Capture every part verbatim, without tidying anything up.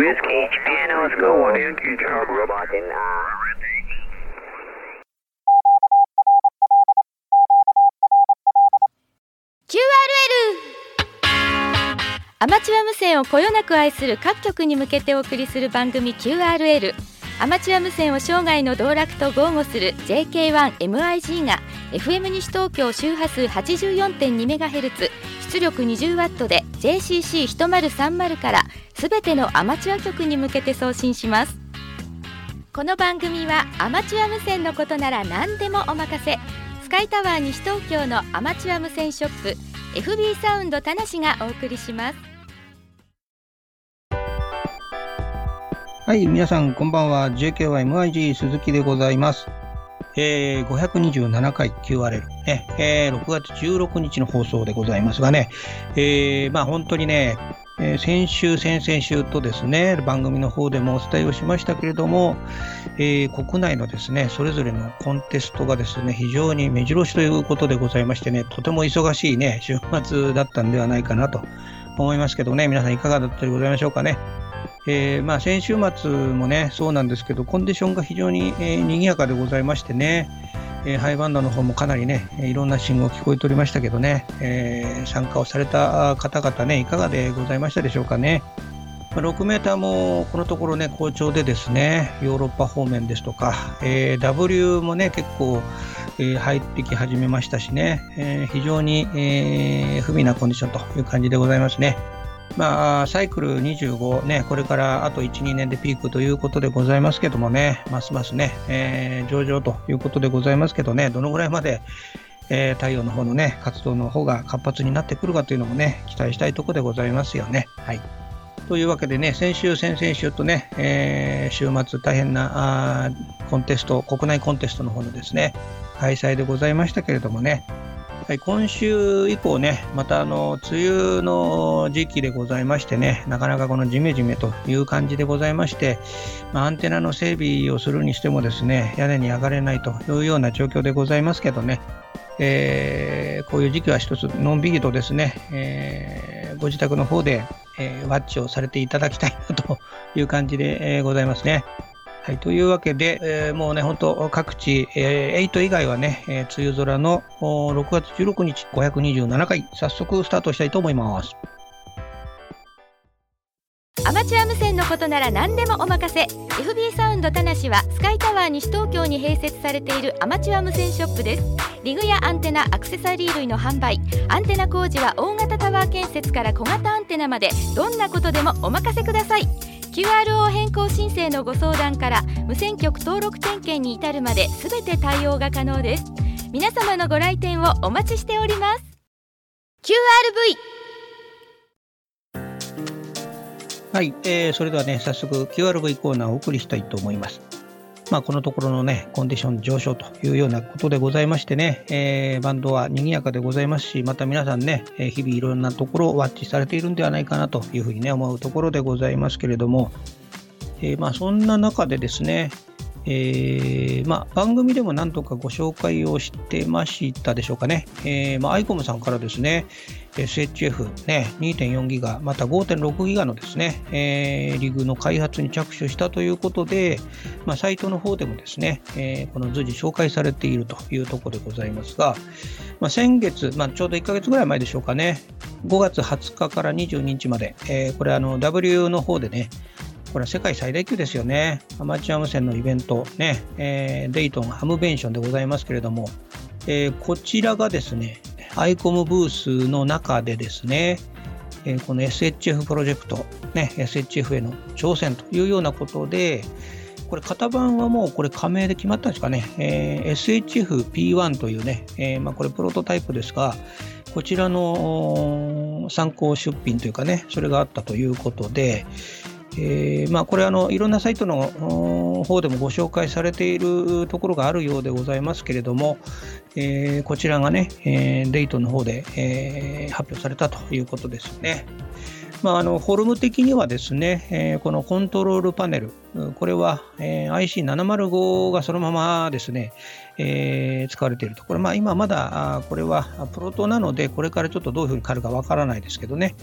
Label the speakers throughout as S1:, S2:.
S1: Whiskey, Japan, let's go on Yankee Job Robot in
S2: キューアールエル アマチュア無線をこよなく愛する各局に向けてお送りする番組 キューアールエル。 アマチュア無線を生涯の道楽と豪語する ジェーケーワンエムアイジー が エフエム 西東京周波数 はちじゅうよんてんにメガヘルツ 出力 にじゅうワット で ジェーシーシーひとまるさんまる からすべてのアマチュア局に向けて送信します。この番組はアマチュア無線のことなら何でもお任せ、スカイタワー西東京のアマチュア無線ショップ エフビー サウンド田無がお送りします。
S3: はい、皆さんこんばんは。 ジェーケーワンエムアイジー 鈴木でございます。えー、ごひゃくにじゅうななかい キューアールエル、ねえー、ろくがつじゅうろくにちの放送でございますがね、えー、まあ本当にね、えー、先週先々週とですね番組の方でもお伝えをしましたけれども、えー、国内のですねそれぞれのコンテストがですね非常に目白押しということでございましてね、とても忙しいね週末だったんではないかなと思いますけどね、皆さんいかがだったでございましょうかね。えーまあ、先週末もねそうなんですけどコンディションが非常に、えー、賑やかでございましてね、えー、ハイバンドの方もかなりねいろんな信号聞こえておりましたけどね、えー、参加をされた方々ねいかがでございましたでしょうかね。ろくメーターもこのところね好調でですね、ヨーロッパ方面ですとか、えー、ダブリュー もね結構、えー、入ってき始めましたしね、えー、非常に、えー、不憫なコンディションという感じでございますね。まあ、サイクルにじゅうごね、これからあといち、にねんでピークということでございますけどもね、ますますね、えー、上々ということでございますけどね、どのぐらいまで、えー、太陽の方のね、活動の方が活発になってくるかというのもね、期待したいところでございますよね。はい。というわけでね、先週、先々週とね、えー、週末大変なあコンテスト、国内コンテストの方のですね、開催でございましたけれどもね、はい、今週以降ね、またあの梅雨の時期でございましてね、なかなかこのジメジメという感じでございまして、まあ、アンテナの整備をするにしてもですね、屋根に上がれないというような状況でございますけどね、えー、こういう時期は一つのんびりとですね、えー、ご自宅の方で、えー、ワッチをされていただきたいなという感じで、えー、ございますね。はい、というわけで、えー、もうね、本当各地、えー、はち以外はね、えー、梅雨空のろくがつじゅうろくにち、ごひゃくにじゅうななかい、早速スタートしたいと思います。
S2: アマチュア無線のことなら何でもお任せ。 エフビー サウンド田無はスカイタワー西東京に併設されているアマチュア無線ショップです。リグやアンテナ、アクセサリー類の販売、アンテナ工事は大型タワー建設から小型アンテナまで、どんなことでもお任せください。キューアールオー 変更申請のご相談から無線局登録点検に至るまで全て対応が可能です。皆様のご来店をお待ちしております。 キューアールブイ。
S3: はい、えー、それではね早速 キューアールブイ コーナーをお送りしたいと思います。まあ、このところのねコンディション上昇というようなことでございましてね、えー、バンドは賑やかでございますし、また皆さんね、えー、日々いろんなところをワッチされているんではないかなというふうにね思うところでございますけれども、えー、まあそんな中でですね、えーまあ、番組でも何とかご紹介をしてましたでしょうかね、えーまあ、アイコムさんからですね エスエイチエフ、ね、にてんよんギガまた ごてんろくギガのですね、えー、リグの開発に着手したということで、まあ、サイトの方でもですね、えー、この随時紹介されているというところでございますが、まあ、先月、まあ、ちょうどいっかげつぐらい前でしょうかね、ごがつはつかからにじゅうににちまで、えー、これあの ダブリュー の方でね、これは世界最大級ですよね。アマチュア無線のイベント、ねえー、デイトンハムベンションでございますけれども、えー、こちらがですね、アイコム ブースの中でですね、えー、この エスエイチエフ プロジェクト、ね、エスエイチエフ への挑戦というようなことで、これ型番はもうこれ加盟で決まったんですかね、えー、エスエイチエフピーワン というね、えーまあ、これプロトタイプですが、こちらの参考出品というかね、それがあったということで、えーまあ、これあのいろんなサイトの方でもご紹介されているところがあるようでございますけれども、えー、こちらがね、えー、デイトンの方で、えー、発表されたということですね。まあ、あのフォルム的にはですね、えー、このコントロールパネル、これは、えー、アイシーななまるご がそのままですね、えー、使われていると。これまあ今まだこれはプロトなので、これからちょっとどういうふうに変わるかわからないですけどね、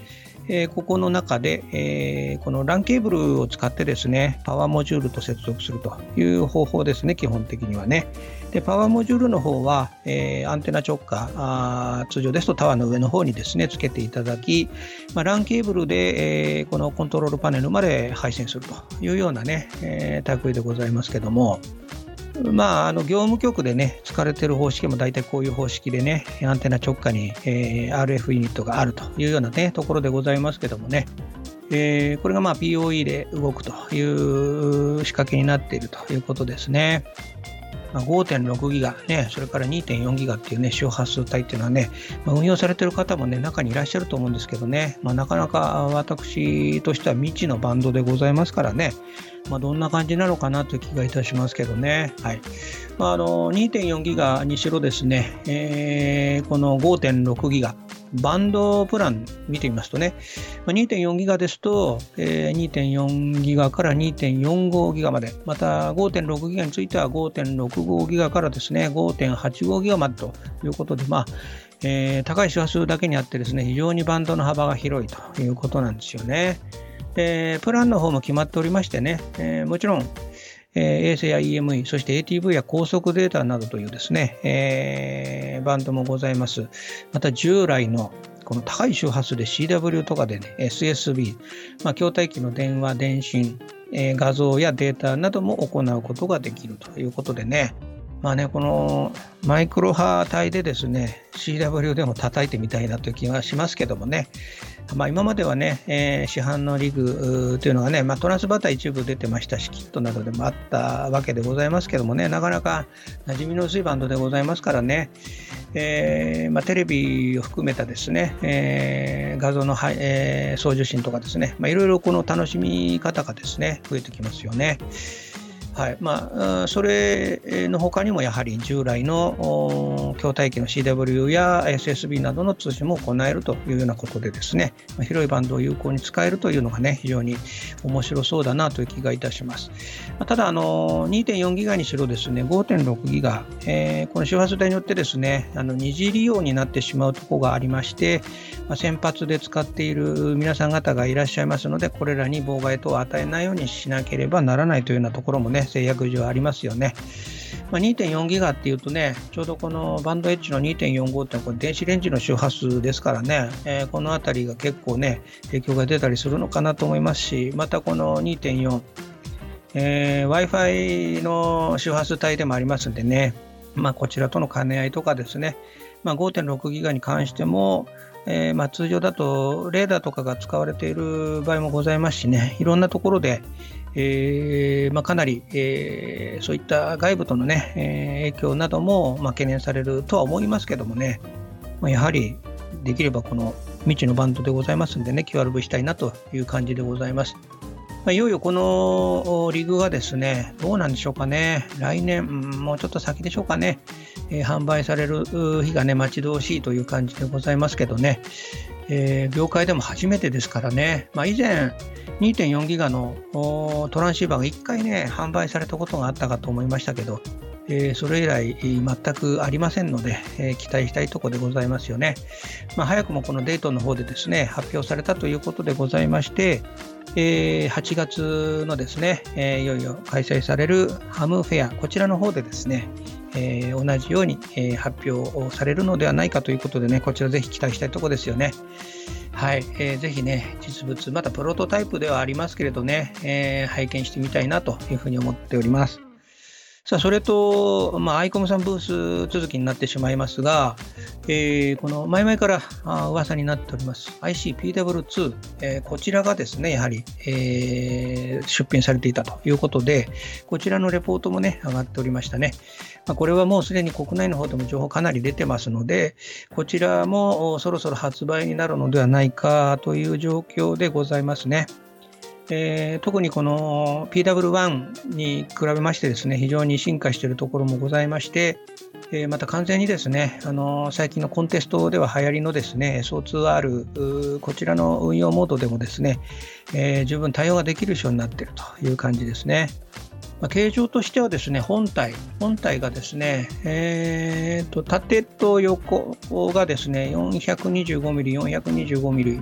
S3: えー、ここの中で、えー、この ラン ケーブルを使ってですね、パワーモジュールと接続するという方法ですね、基本的にはね。で、パワーモジュールの方は、えー、アンテナ直下、あ通常ですとタワーの上の方にですね、つけていただき、まあ、ラン ケーブルで、えー、このコントロールパネルまで配線するというようなね、えー、類でございますけども、まあ、あの業務局でね、使われている方式も大体こういう方式でね、アンテナ直下に、えー、アールエフ ユニットがあるというようなね、ところでございますけどもね、えー、これがまあ ピーオーイー で動くという仕掛けになっているということですね。まあ、ごてんろくギガ、ね、それから にてんよんギガっていうね、周波数帯っていうのはね、まあ、運用されている方もね、中にいらっしゃると思うんですけどね、まあ、なかなか私としては未知のバンドでございますからね、まあ、どんな感じなのかなという気がいたしますけどね。はい。まあ、あの にてんよんギガにしろですね、えー、この ごてんろくギガ、バンドプラン見てみますとね、にてんよんギガですと、えー、にてんよんギガから にてんよんごギガまで、また ごてんろくギガについては ごてんろくごギガからですね、ごてんはちごギガまでということで、まあえー、高い周波数だけにあってですね、非常にバンドの幅が広いということなんですよね。で、プランの方も決まっておりましてね、えー、もちろんえー、衛星や イーエムイー、そして エーティーブイ や高速データなどというですね、えー、バンドもございます。また従来のこの高い周波数で シーダブリュー とかでね、エスエスビー、まあ、筐体機の電話、電信、えー、画像やデータなども行うことができるということでね、まあね、このマイクロ波帯でですね、シーダブリュー でも叩いてみたいなという気がしますけどもね、まあ、今まではね、えー、市販のリグというのがね、まあ、トランスバーター一部出てましたし、キットなどでもあったわけでございますけどもね、なかなか馴染みの薄いバンドでございますからね、えーまあ、テレビを含めたですね、えー、画像の、えー、送受信とかですね、まあ、いろいろこの楽しみ方がですね、増えてきますよね。はい、まあ、それの他にもやはり従来の筐体機の シーダブリュー や エスエスビー などの通信も行えるというようなことでですね、広いバンドを有効に使えるというのがね、非常に面白そうだなという気がいたします。ただ、あの にてんよんギガにしろですね、ごてんろくギガ、えー、この周波数帯によってですね、あの二次利用になってしまうところがありまして、まあ、先発で使っている皆さん方がいらっしゃいますので、これらに妨害等を与えないようにしなければならないというようなところもね、制約上ありますよね。まあ、にてんよんギガっていうとね、ちょうどこのバンドエッジの にてんよんご ってこれ電子レンジの周波数ですからね、えー、このあたりが結構ね、影響が出たりするのかなと思いますし、またこの にてんよん、えー、Wi-Fi の周波数帯でもありますんでね、まあ、こちらとの兼ね合いとかですね、まあ、ごてんろくギガに関しても、えーまあ、通常だとレーダーとかが使われている場合もございますしね、いろんなところで、えーまあ、かなり、えー、そういった外部との、ねえー、影響なども、まあ、懸念されるとは思いますけどもね、まあ、やはりできればこの未知のバンドでございますんでね、キューアールブイ したいなという感じでございます。まあ、いよいよこのリグがですね、どうなんでしょうかね、来年、うん、もうちょっと先でしょうかね、えー、販売される日がね、待ち遠しいという感じでございますけどね、えー、業界でも初めてですからね、まあ、以前 にてんよんギガのトランシーバーがいっかいね、販売されたことがあったかと思いましたけど、えー、それ以来全くありませんので、えー、期待したいところでございますよね。まあ、早くもこのデートの方でですね、発表されたということでございまして、えー、はちがつのですね、えー、いよいよ開催されるハムフェア、こちらの方でですね、えー、同じように、えー、発表されるのではないかということでね、こちらぜひ期待したいところですよね。はい、えー、ぜひね、実物、またプロトタイプではありますけれどね、えー、拝見してみたいなというふうに思っております。さあ、それと、まあ、アイコムさんブース続きになってしまいますが、えー、この前々からあ噂になっております アイシーピーダブリューツー、えー、こちらがですね、やはり、えー、出品されていたということで、こちらのレポートもね、上がっておりましたね。まあ、これはもうすでに国内の方でも情報かなり出てますので、こちらもそろそろ発売になるのではないかという状況でございますね。えー、特にこの ピーダブリューワン に比べましてですね、非常に進化しているところもございまして、えー、また完全にですね、あのー、最近のコンテストでは流行りのですね エスオーツーアール こちらの運用モードでもですね、えー、十分対応ができる仕様になっているという感じですね。まあ、形状としてはですね、本体本体がですね、えー、と縦と横がですね よんひゃくにじゅうごミリ、よんひゃくにじゅうごミリ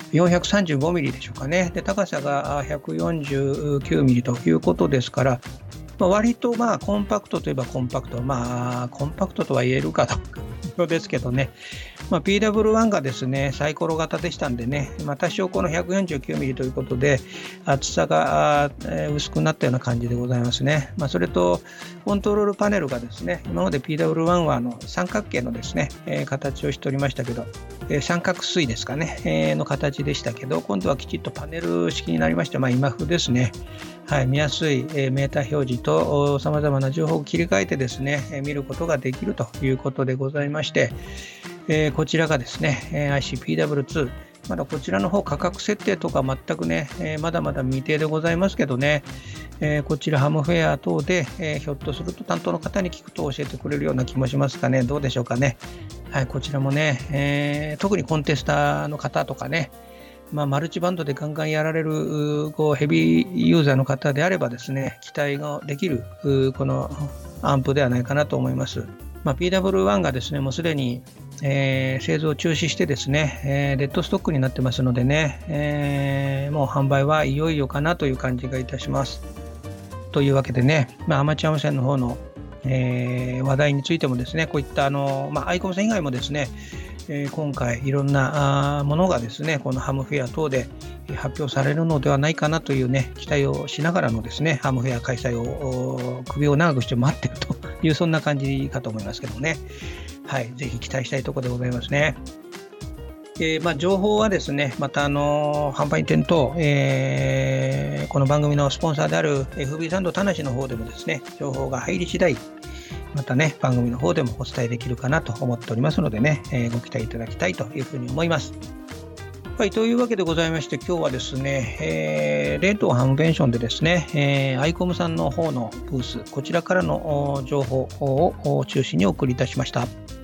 S3: よんひゃくさんじゅうごミリでしょうかね。で、高さがひゃくよんじゅうきゅうミリということですから、まあ、割とまあコンパクトといえばコンパクト、まあコンパクトとは言えるかとそうですけどね、まあ、ピーダブリューワン がですねサイコロ型でしたんでね、まあ、多少このひゃくよんじゅうきゅうミリということで厚さが薄くなったような感じでございますね。まあ、それとコントロールパネルがですね、今まで ピーダブリューワン はあの三角形のですね、えー、形をしておりましたけど、えー、三角錐ですかね、えー、の形でしたけど、今度はきちっとパネル式になりまして、まあ、今風ですね。はい、見やすいメーター表示とさまざまな情報を切り替えてですね見ることができるということでございまして、えー、こちらがですね アイシーピーダブリューツー、まだこちらの方価格設定とか全くね、えー、まだまだ未定でございますけどね、えー、こちらハムフェア等で、えー、ひょっとすると担当の方に聞くと教えてくれるような気もしますかね。どうでしょうかね。はい、こちらもね、えー、特にコンテスターの方とかね、まあ、マルチバンドでガンガンやられるこうヘビーユーザーの方であればですね、期待ができるこのアンプではないかなと思います。まあ、ピーダブリューワン がですね、もうすでに、えー、製造中止してですね、えー、デッドストックになってますのでね、えー、もう販売はいよいよかなという感じがいたします。というわけでね、まあ、アマチュア無線の方の、えー、話題についてもですね、こういったあの、まあ、アイコム線以外もですね、えー、今回いろんなものがですねこのハムフェア等で発表されるのではないかなというね期待をしながらのですねハムフェア開催を首を長くして待っているというそんな感じかと思いますけどもね。はい、ぜひ期待したいところでございますね。えーまあ、情報はですねまたあの販売店等、えー、この番組のスポンサーである エフビー サンド田無の方でもですね情報が入り次第またね番組の方でもお伝えできるかなと思っておりますのでね、えー、ご期待いただきたいというふうに思います。はい、というわけでございまして今日はですね、えー、レートハムベンションでですね、えー、アイコムさんの方のブースこちらからの情報を中心にお送りいたしました。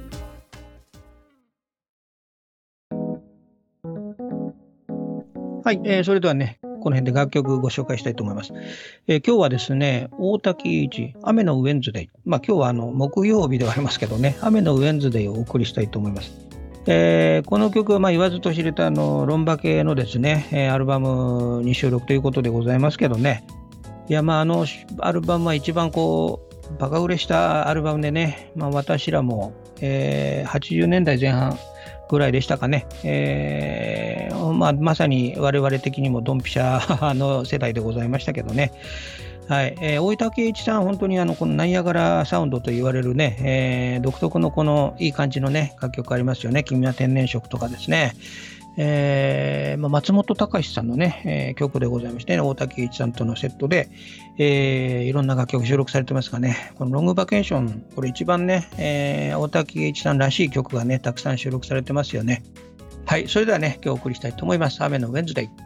S3: はい、えー、それではねこの辺で楽曲をご紹介したいと思います。えー、今日はですね、大滝一雨のウェンズデイ。まあ今日はあの木曜日ではありますけどね、雨のウェンズデイをお送りしたいと思います。えー、この曲はまあ言わずと知れたあのロンバ系のですね、えー、アルバムに収録ということでございますけどね。いやまああのアルバムは一番こうバカ売れしたアルバムでね、まあ私らも、えー、はちじゅうねんだいぜん半ぐらいでしたかね、えーまあ、まさに我々的にもドンピシャの世代でございましたけどね、はいえー、大分圭一さん本当にあのこのナイアガラサウンドと言われるね、えー、独特のこのいい感じのね楽曲ありますよね。君は天然色とかですね、えーまあ、松本隆さんのね、えー、曲でございまして、ね、大竹一さんとのセットで、えー、いろんな楽曲収録されてますがね、このロングバケーション、これ一番ね、えー、大竹一さんらしい曲がね、たくさん収録されてますよね。はい、それではね、今日お送りしたいと思います。雨のウェンズデイ。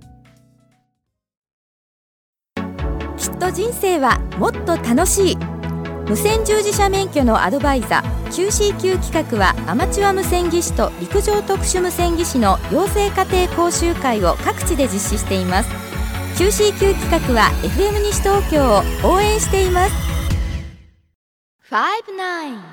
S2: きっと人生はもっと楽しい。無線従事者免許のアドバイザー キューシーキュー 企画はアマチュア無線技師と陸上特殊無線技師の養成家庭講習会を各地で実施しています。 キューシーキュー 企画は エフエム 西東京を応援しています。ファイブナイン。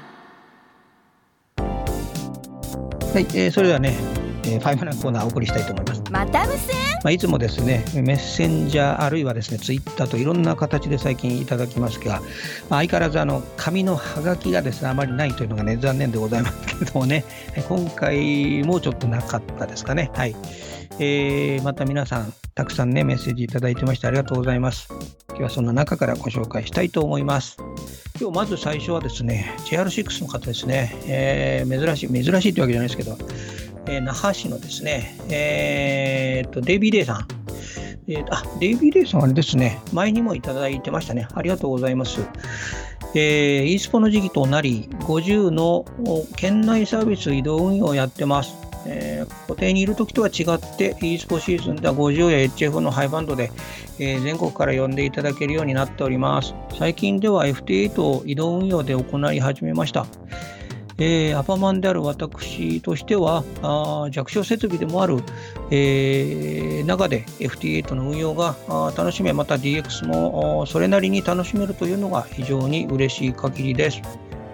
S3: はい、えー、それではね、えー、ファイブナインコーナーをお送りしたいと思います。
S2: また無線、
S3: まあ、いつもですねメッセンジャーあるいはですねツイッターといろんな形で最近いただきますが、まあ、相変わらずあの紙のハガキがですねあまりないというのがね残念でございますけれどもね、今回もちょっとなかったですかね。はい、えー、また皆さんたくさんねメッセージいただいてましてありがとうございます。今日はそんな中からご紹介したいと思います。今日まず最初はですね ジェイアールシックス の方ですね、えー、珍しい珍しいというわけじゃないですけど、えー、那覇市のですね、えー、っとデイビー・デイさん、えー、あデイビー・デイさんはですね前にもいただいてましたね。ありがとうございます。えー、e スポの時期となりごじゅうの県内サービス移動運用をやってます。えー、固定にいるときとは違って e スポシーズンではごじゅうや エイチエフ のハイバンドで、えー、全国から呼んでいただけるようになっております。最近では エフティーエイト を移動運用で行い始めました。えー、アパマンである私としてはあ弱小設備でもある、えー、中で エフティーエイト の運用が楽しめ、また ディーエックス もそれなりに楽しめるというのが非常に嬉しい限りです。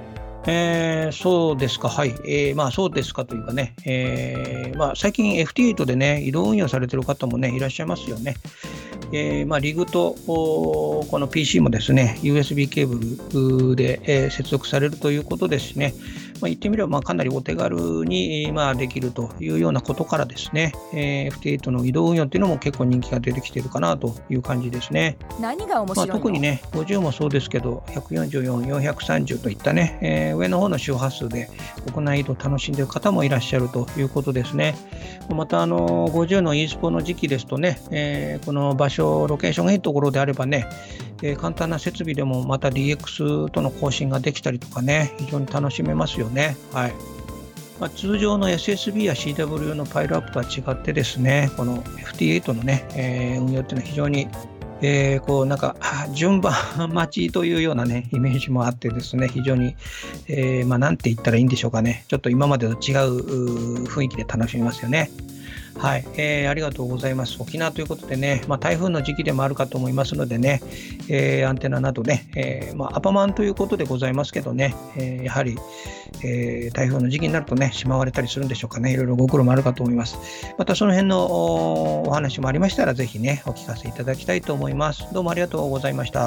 S3: えー、そうですか、はい、えー、まあそうですかというかね、えーまあ、最近 エフティーエイト でね、移動運用されている方もね、いらっしゃいますよね。えーまあ、リグとこの ピーシー もですね、ユーエスビー ケーブルで、えー、接続されるということですしね、まあ、言ってみればまあかなりお手軽に、まあ、できるというようなことからですね、えー、エフティーエイト の移動運用っていうのも結構人気が出てきているかなという感じですね。
S2: 何が面白いの？
S3: まあ、特にね、ごじゅうもそうですけど、ひゃくよんじゅうよん、よんひゃくさんじゅうといったね、えー、上の方の周波数で国内移動を楽しんでいる方もいらっしゃるということですね。またあのごじゅうの e スポの時期ですとね、えー、この場所、ロケーションがいいところであればね、えー、簡単な設備でもまた ディーエックス との更新ができたりとかね、非常に楽しめますよね。はい。まあ、通常の エスエスビー や シーダブリュー のパイルアップとは違ってですね、この エフティーエイト のね、えー、運用っていうのは非常にえー、こうなんか順番待ちというようなねイメージもあってですね、非常に、えー、まあなんて言ったらいいんでしょうかね、ちょっと今までと違う雰囲気で楽しみますよね。はい、えー、ありがとうございます。沖縄ということでね、まあ、台風の時期でもあるかと思いますのでね、えー、アンテナなどね、えーまあ、アパマンということでございますけどね、えー、やはり、えー、台風の時期になるとね、しまわれたりするんでしょうかね、いろいろご苦労もあるかと思います。またその辺の お, お話もありましたら、ぜひね、お聞かせいただきたいと思います。どうもありがとうございました。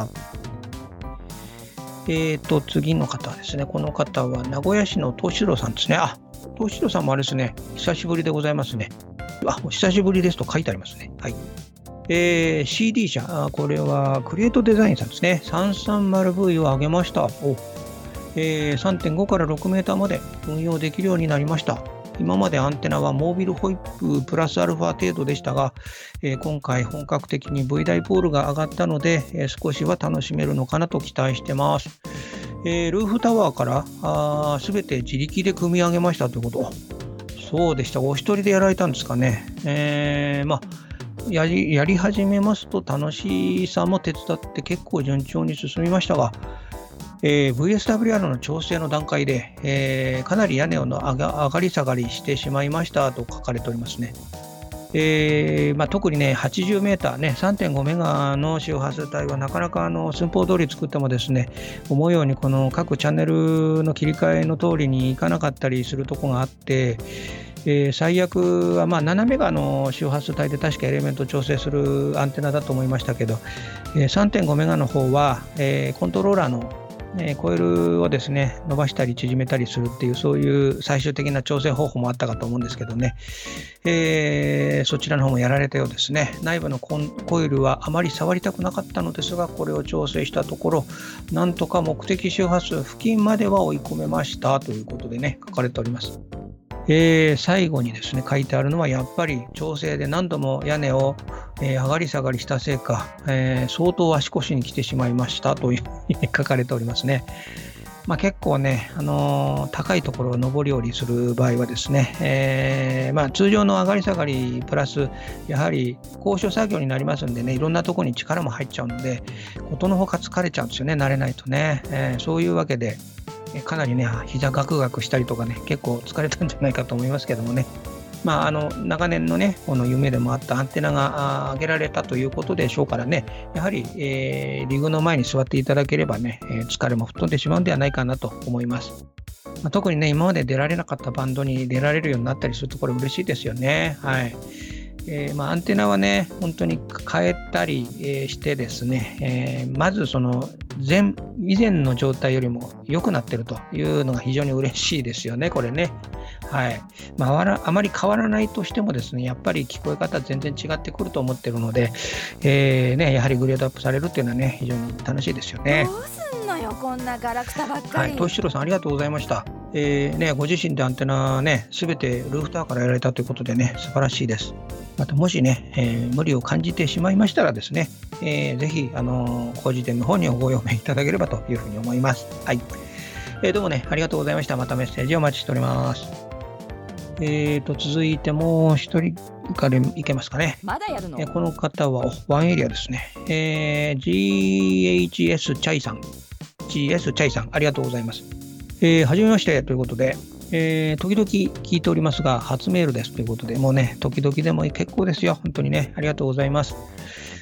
S3: えーと、次の方はですね、この方は名古屋市の東四郎さんですね。あ、東四郎さんもあれですね、久しぶりでございますね。あ、お久しぶりですと書いてありますね。はい。えー、シーディー 社、あ、これはクリエイトデザインさんですね。さんさんまるブイ を上げました。お、えー、さんてんご からろくメーターまで運用できるようになりました。今までアンテナはモービルホイッププラスアルファ程度でしたが、えー、今回本格的に V ダイポールが上がったので、えー、少しは楽しめるのかなと期待してます。えー、ルーフタワーからすべて自力で組み上げましたということ。そうでした。お一人でやられたんですかね。えー、まあやり、やり始めますと楽しさも手伝って結構順調に進みましたが、えー、ブイエスダブリューアール の調整の段階で、えー、かなり屋根の上が、上がり下がりしてしまいましたと書かれておりますね。えーまあ、特にね、はちじゅうメーターね、さんてんごメガの周波数帯はなかなかあの寸法通り作ってもですね、思うようにこの各チャンネルの切り替えの通りにいかなかったりするところがあって、えー、最悪はまあななメガの周波数帯で確かエレメントを調整するアンテナだと思いましたけど、えー、さんてんごメガの方は、えー、コントローラーのえー、コイルをですね伸ばしたり縮めたりするっていう、そういう最終的な調整方法もあったかと思うんですけどね、えー、そちらの方もやられたようですね。内部のコンコイルはあまり触りたくなかったのですが、これを調整したところ、なんとか目的周波数付近までは追い込めましたということでね、書かれております。えー、最後にですね書いてあるのは、やっぱり調整で何度も屋根を、えー、上がり下がりしたせいか、えー、相当足腰に来てしまいましたというふうに書かれておりますね。まあ、結構ね、あのー、高いところを上り下りする場合はですね、えーまあ、通常の上がり下がりプラスやはり高所作業になりますんでね、いろんなところに力も入っちゃうので、ことのほか疲れちゃうんですよね、慣れないとね、えー、そういうわけでかなりね、膝ガクガクしたりとかね、結構疲れたんじゃないかと思いますけどもね、まあ、あの長年のね、この夢でもあったアンテナが上げられたということでしょうからね、やはり、えー、リグの前に座っていただければね、えー、疲れも吹っ飛んでしまうんではないかなと思います。まあ、特にね、今まで出られなかったバンドに出られるようになったりすると、これ嬉しいですよね。はい。えーまあ、アンテナはね、本当に変えたり、えー、してですね、えー、まずその前以前の状態よりも良くなっているというのが非常に嬉しいですよね、これね。はい。まあ、あまり変わらないとしてもですね、やっぱり聞こえ方全然違ってくると思っているので、えーね、やはりグレードアップされるっていうのはね、非常に楽しいですよね。
S2: どうすんのよ、こんなガラクタばっかり。
S3: はい、東四郎さんありがとうございました。えーね、ご自身でアンテナね、すべてルーフターからやられたということでね、素晴らしいです。またもしね、えー、無理を感じてしまいましたらですね、えー、ぜひ、あのー、工事店の方にご用命いただければというふうに思います。はい。えー、どうもね、ありがとうございました。またメッセージをお待ちしております。えーと、続いてもう一人からいけますかね。
S2: まだやるの？
S3: えー、この方はワンエリアですね。えー、ジーエイチエス チャイさん。ジーエス チャイさん、ありがとうございます。えー、はじめましてということで、えー、時々聞いておりますが、初メールですということで、もうね、時々でも結構ですよ。本当にね、ありがとうございます。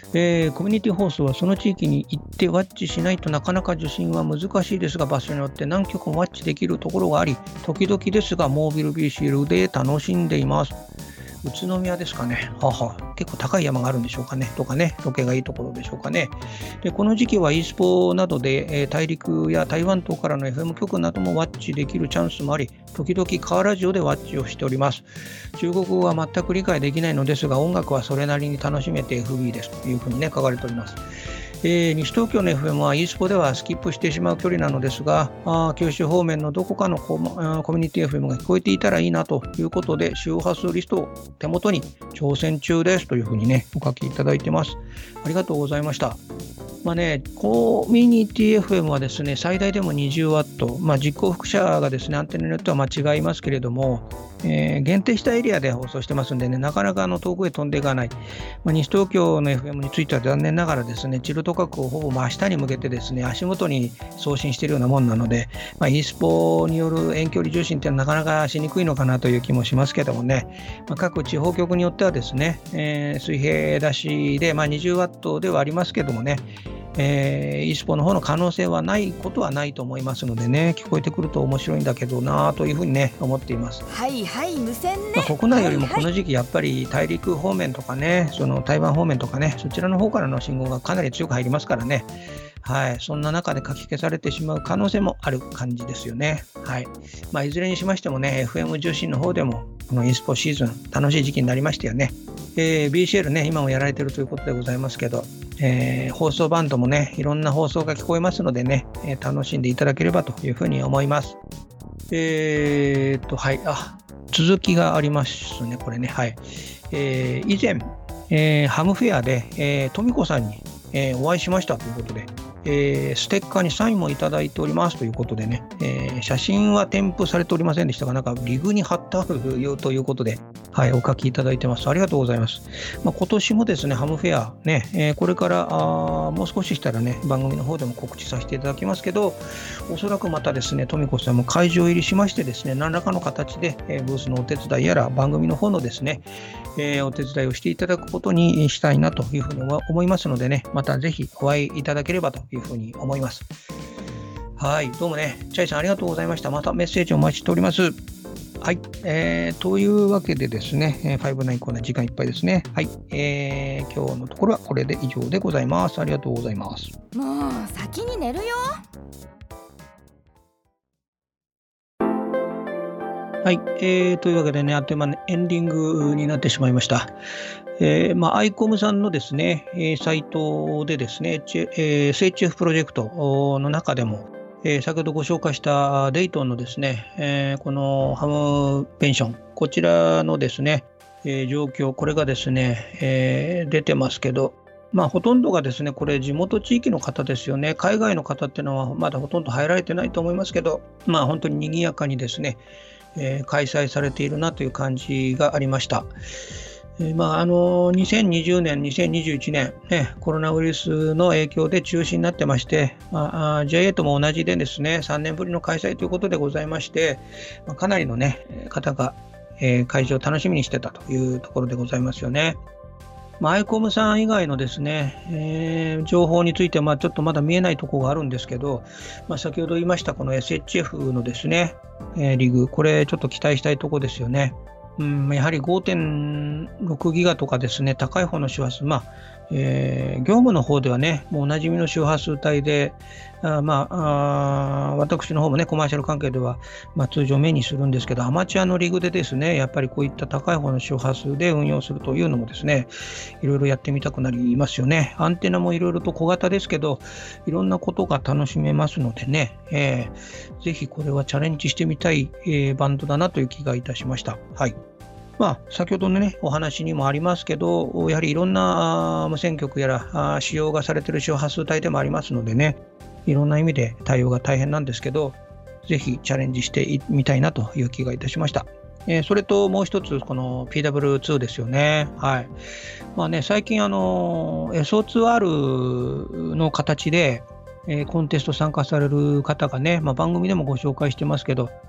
S3: えー、コミュニティ放送はその地域に行ってワッチしないとなかなか受信は難しいですが、場所によって何曲もワッチできるところがあり、時々ですがモービル ビーシーエル で楽しんでいます。宇都宮ですかね。はは、結構高い山があるんでしょうかね。とかね、ロケがいいところでしょうかね。で、この時期は e スポなどで、えー、大陸や台湾島からの エフエム 局などもワッチできるチャンスもあり、時々カーラジオでワッチをしております。中国語は全く理解できないのですが、音楽はそれなりに楽しめて エフビー ですというふうにね、書かれております。えー、西東京の エフエム は e スポではスキップしてしまう距離なのですが、あ九州方面のどこかのコミュニティ エフエム が聞こえていたらいいなということで、周波数リストを手元に挑戦中ですというふうにね、お書きいただいてます。ありがとうございました。まあね、コミュニティ エフエム はですね、最大でも にじゅうワット、まあ、実行複写がですね、アンテナによっては間違いますけれども、えー、限定したエリアで放送してますんでね、なかなかあの遠くへ飛んでいかない。まあ、西東京の エフエム については残念ながらですね、チルト角をほぼ真下に向けてですね、足元に送信しているようなもんなので、まあ、e スポによる遠距離受信っていうのはなかなかしにくいのかなという気もしますけどもね、まあ、各地方局によってはですね、えー、水平出しで、まあ、にじゅうワットではありますけどもね、えー、e スポの方の可能性はないことはないと思いますのでね、聞こえてくると面白いんだけどなというふうにね思っています。
S2: はいはい無線ね、
S3: まあ、国内よりもこの時期やっぱり大陸方面とかね、その台湾方面とかね、そちらの方からの信号がかなり強く入りますからね、はい、そんな中で書き消されてしまう可能性もある感じですよね。はい、まあ、いずれにしましてもね、エフエム 受信の方でもこの e スポシーズン楽しい時期になりましたよね。えー、ビーシーエル ね、今もやられているということでございますけど、えー、放送バンドもね、いろんな放送が聞こえますのでね、えー、楽しんでいただければというふうに思います。えー、っと、はい、あ、続きがありますね、これね、はい。えー、以前、えー、ハムフェアで、えー、富子さんに、えー、お会いしましたということで、えー、ステッカーにサインもいただいておりますということでね、えー、写真は添付されておりませんでしたが、なんかリグに貼ってあるよということで、はい、お書きいただいてます。ありがとうございます。まあ、今年もですね、ハムフェアね、えー、これからあもう少ししたらね、番組の方でも告知させていただきますけど、おそらくまたですね、富子さんも会場入りしましてですね、何らかの形で、えー、ブースのお手伝いやら番組の方のですね、えー、お手伝いをしていただくことにしたいなというふうに思いますのでね、またぜひお会いいただければというふうに思います。はい、どうもね、チャイさんありがとうございました。またメッセージお待ちしております。はい、えー、というわけでですね、えー、ファイブナインコーナー時間いっぱいですね。はい、えー、今日のところはこれで以上でございます。ありがとうございます。
S2: もう先に寝るよ。
S3: はい、えー、というわけでね、あっという間にエンディングになってしまいました。えーまあ、アイコムさんのですね、えー、サイトでですね、えー、エスエイチエフ プロジェクトの中でも、えー、先ほどご紹介したデイトンのですね、えー、このハムペンション、こちらのですね、えー、状況、これがですね、えー、出てますけど、まあ、ほとんどがですね、これ地元地域の方ですよね。海外の方っていうのはまだほとんど入られてないと思いますけど、まあ、本当に賑やかにですね、えー、開催されているなという感じがありました。えーまあ、あのにせんにじゅうねん、にせんにじゅういちねん、ね、コロナウイルスの影響で中止になってまして、まあ、ジェイエー とも同じでですね、さんねんぶりの開催ということでございまして、まあ、かなりの、ね、方が、えー、会場を楽しみにしてたというところでございますよね。まあ、アイコムさん以外のですね、えー、情報についてはまあちょっとまだ見えないところがあるんですけど、まあ、先ほど言いましたこの エスエイチエフ のですね、えー、リグ、これちょっと期待したいところですよね。うん、やはり ごてんろくギガとかですね、高い方の周波数、まあえー、業務の方ではね、もうおなじみの周波数帯で、あまあ、あ私の方もね、コマーシャル関係では、まあ、通常目にするんですけど、アマチュアのリグでですね、やっぱりこういった高い方の周波数で運用するというのもですね、いろいろやってみたくなりますよね。アンテナもいろいろと小型ですけど、いろんなことが楽しめますのでね、えー、ぜひこれはチャレンジしてみたい、えー、バンドだなという気がいたしました。はい。まあ、先ほどの、ね、お話にもありますけど、やはりいろんな無線局やら使用がされている周波数帯でもありますのでね、いろんな意味で対応が大変なんですけど、ぜひチャレンジしてみたいなという気がいたしました。えー、それともう一つ、この ピーダブリューツー ですよね。はい。まあね、最近あの エスオーツーアール の形で、えー、コンテスト参加される方がね、まあ、番組でもご紹介してますけど、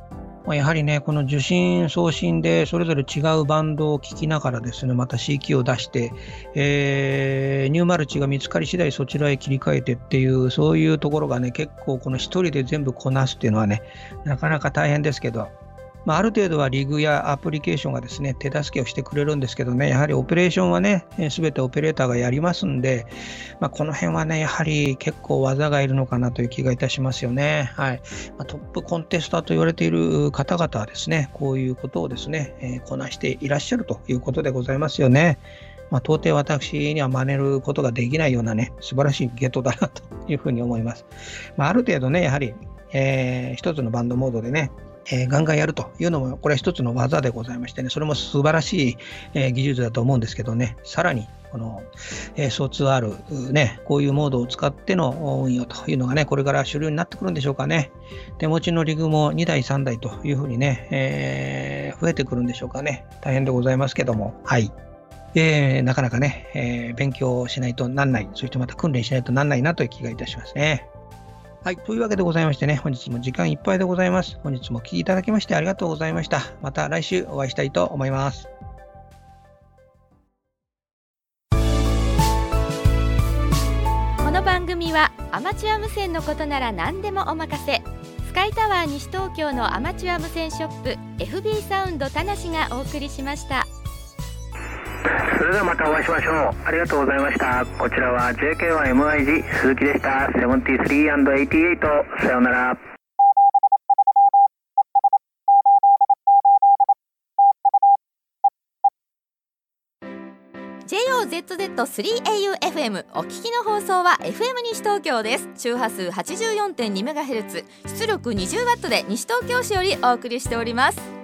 S3: やはりね、この受信送信でそれぞれ違うバンドを聞きながらですね、また シーキュー を出して、えー、ニューマルチが見つかり次第そちらへ切り替えてっていう、そういうところがね、結構この一人で全部こなすっていうのはね、なかなか大変ですけど、まあ、ある程度はリグやアプリケーションがですね、手助けをしてくれるんですけどね、やはりオペレーションはね、すべてオペレーターがやりますんで、まあ、この辺はね、やはり結構技がいるのかなという気がいたしますよね。はい。まあ、トップコンテスターと言われている方々はですね、こういうことをですね、えー、こなしていらっしゃるということでございますよね。まあ、到底私には真似ることができないようなね、素晴らしいゲットだなというふうに思います。まあ、ある程度ね、やはり、えー、一つのバンドモードでね、えー、ガンガンやるというのも、これは一つの技でございましてね、それも素晴らしい、えー、技術だと思うんですけどね、さらに、この、えー、ソーツアール、ね、こういうモードを使っての運用というのがね、これから主流になってくるんでしょうかね。手持ちのリグもにだい、さんだいというふうにね、えー、増えてくるんでしょうかね。大変でございますけども、はい。えー、なかなかね、えー、勉強しないとなんない、そしてまた訓練しないとなんないなという気がいたしますね。はい。というわけでございましてね、本日も時間いっぱいでございます。本日もお聞きいただきましてありがとうございました。また来週お会いしたいと思います。
S2: この番組はアマチュア無線のことなら何でもお任せ。スカイタワー西東京のアマチュア無線ショップ エフビー サウンド田無がお送りしました。
S1: それではまたお会いしましょう。ありがとうございました。こちらは ジェーケーワイエムアイジー 鈴木でした。ななじゅうさんアンドはちじゅうはち。さようなら。
S2: ジェイオーゼットゼットスリーエーユーエフエム お聞きの放送は エフエム 西東京です。周波数 はちじゅうよんてんにメガヘルツ、出力 にじゅうワット で西東京市よりお送りしております。